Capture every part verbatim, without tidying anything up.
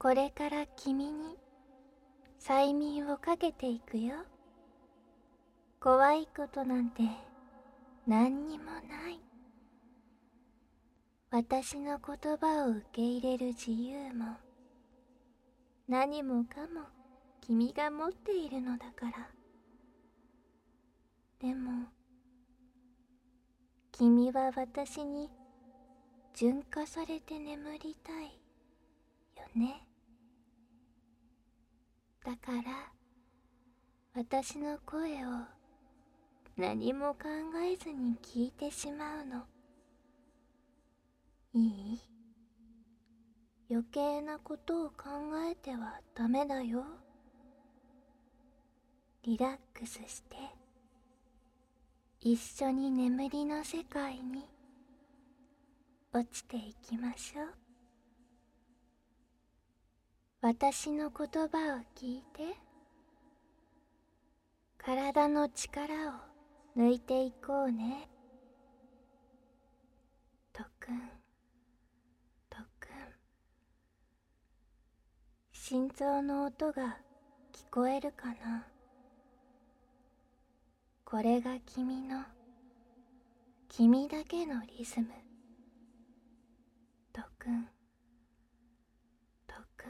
これから君に催眠をかけていくよ。怖いことなんて何にもない。私の言葉を受け入れる自由も何もかも君が持っているのだから。でも君は私に純化されて眠りたいよね。だから私の声を何も考えずに聞いてしまうの。いい？余計なことを考えてはダメだよ。リラックスして一緒に眠りの世界に落ちていきましょう。私の言葉を聞いて、体の力を抜いていこうね。とくん、とくん。心臓の音が聞こえるかな。これが君の、君だけのリズム。とくん、とくん。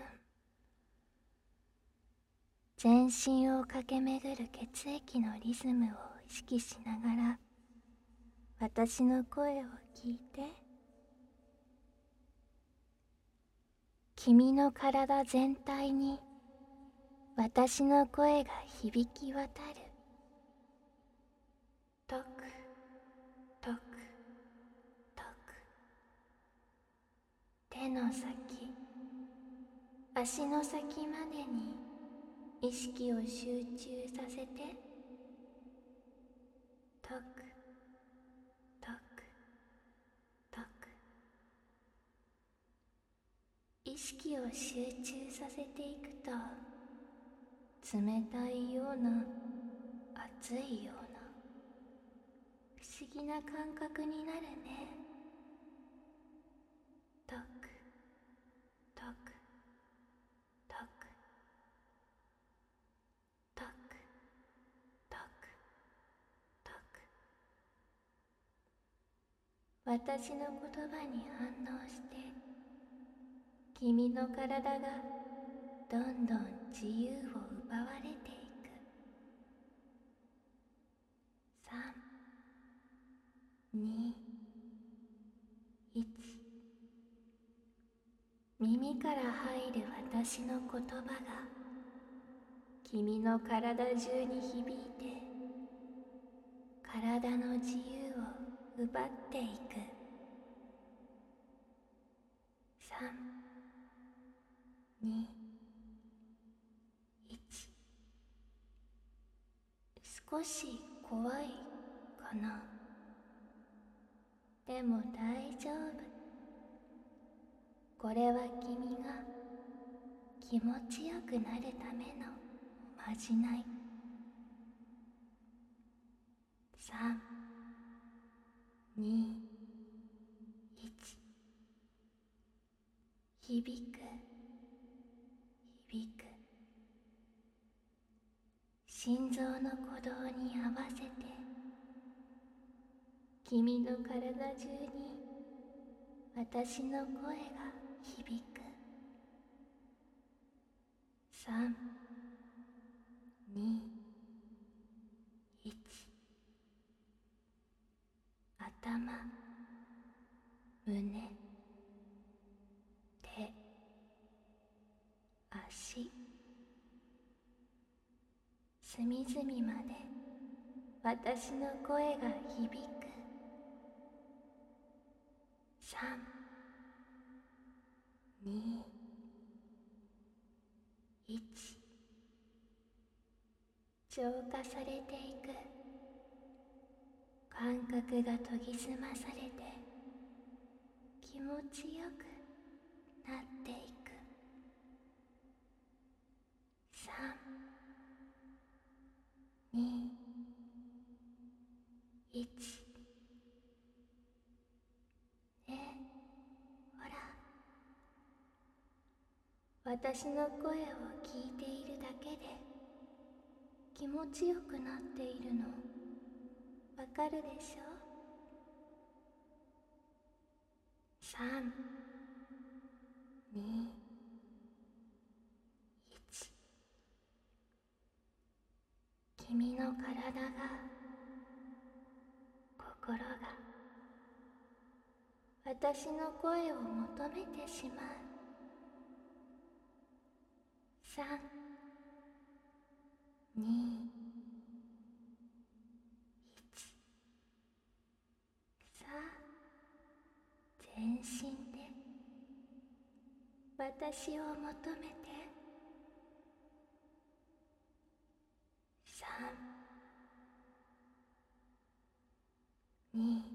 全身を駆け巡る血液のリズムを意識しながら私の声を聞いて。君の体全体に私の声が響き渡る。とく、とく、とく。手の先、足の先までに意識を集中させて。とく、とく、とく。意識を集中させていくと冷たいような熱いような不思議な感覚になるね。とく、とく、とく、とく、とく、とく。私の言葉に反応して君の体がどんどん自由を奪われていく。さん、に、いち。耳から入る私の言葉が君の体中に響いて体の自由を奪っていく。さん、に、いち。少し怖いかな。でも大丈夫。これは君が気持ちよくなるためのおまじない。さん、に、いち。響く、響く。心臓の鼓動に合わせて君の体中に私の声が響く。さん、に、いち。頭、胸、手、足、隅々まで私の声が響く。さん、に、いち。浄化されていく。感覚が研ぎ澄まされて気持ちよくなっていく。さん、に、いち。ね、ほら、 私の声を聞いているだけで気持ちよくなっているのわかるでしょ。さん、に、いち。君の体が、心が私の声を求めてしまう。さん、に、いち。さあ、全身で私を求めて。さん、に、